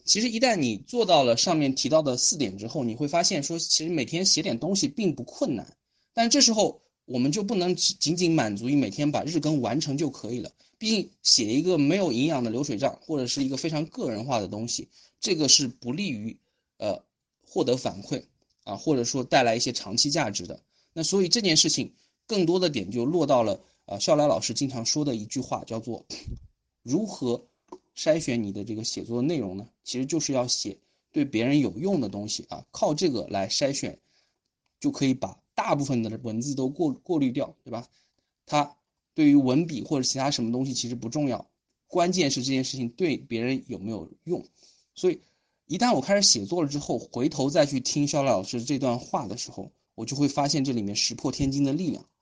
其实一旦你做到了上面提到的4点之后，你会发现说，其实每天写点东西并不困难。但这时候我们就不能仅仅满足于每天把日更完成就可以了。毕竟写一个没有营养的流水账，或者是一个非常个人化的东西，这个是不利于获得反馈啊，或者说带来一些长期价值的。那所以这件事情更多的点就落到了肖来老师经常说的一句话，叫做如何筛选你的这个写作的内容呢？其实就是要写对别人有用的东西啊，靠这个来筛选，就可以把大部分的文字都过滤掉，对吧？它对于文笔或者其他什么东西其实不重要，关键是这件事情对别人有没有用。所以一旦我开始写作了之后，回头再去听肖老师这段话的时候，我就会发现这里面石破天惊的力量